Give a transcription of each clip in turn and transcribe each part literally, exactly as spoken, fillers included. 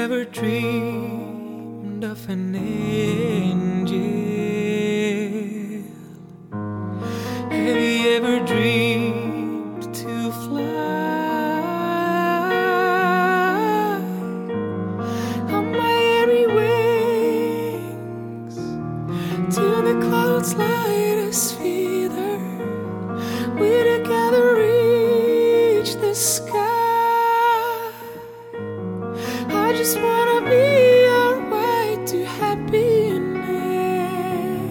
ever dreamed of an angel? Have you ever dreamed to fly on my airy wings till the clouds light us feather? We together reach the sky. I just wanna be your way to happiness.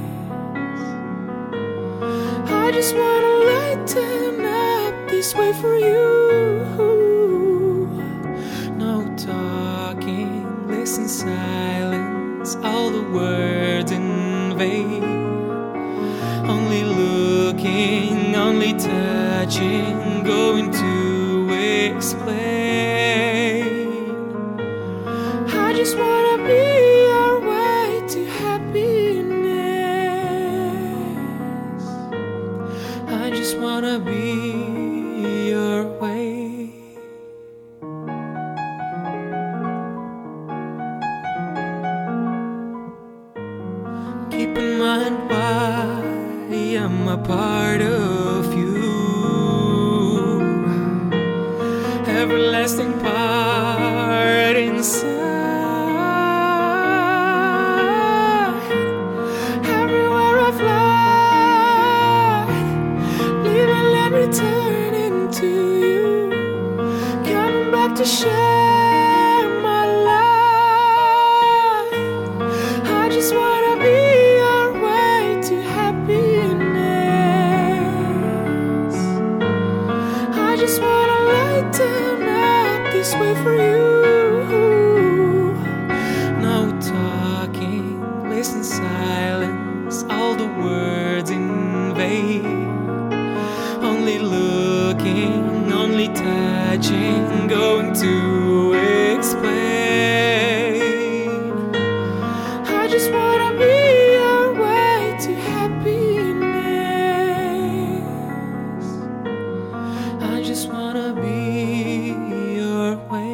I just wanna lighten up this way for you. No talking, listen, silence, all the words in vain. Only looking, only touching, going to explain. I just wanna be your way to happiness. I just wanna be your way. Keep in mind why I'm a part of you. Everlasting part inside. Everywhere I fly, leaving and returning to you, coming back to share my life. I just wanna be your way to happiness. I just wanna lighten up this way for you. No talking, listen, silence, all the words in vain. Only looking, only touching, going to explain. I just wanna be your way to happiness. I just wanna be your way.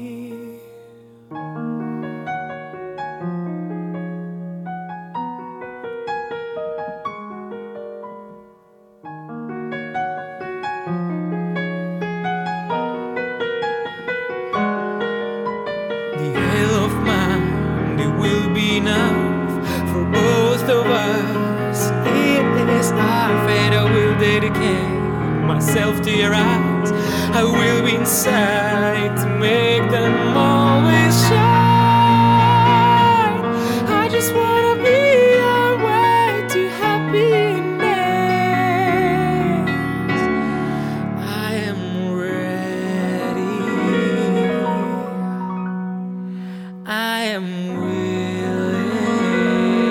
The hell of mine, it will be enough for both of us. It is our fate. I will dedicate myself to your eyes. I will be inside to make them always shine. I just wanna be your way to happiness. I am ready. I am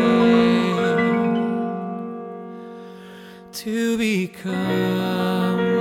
willing to become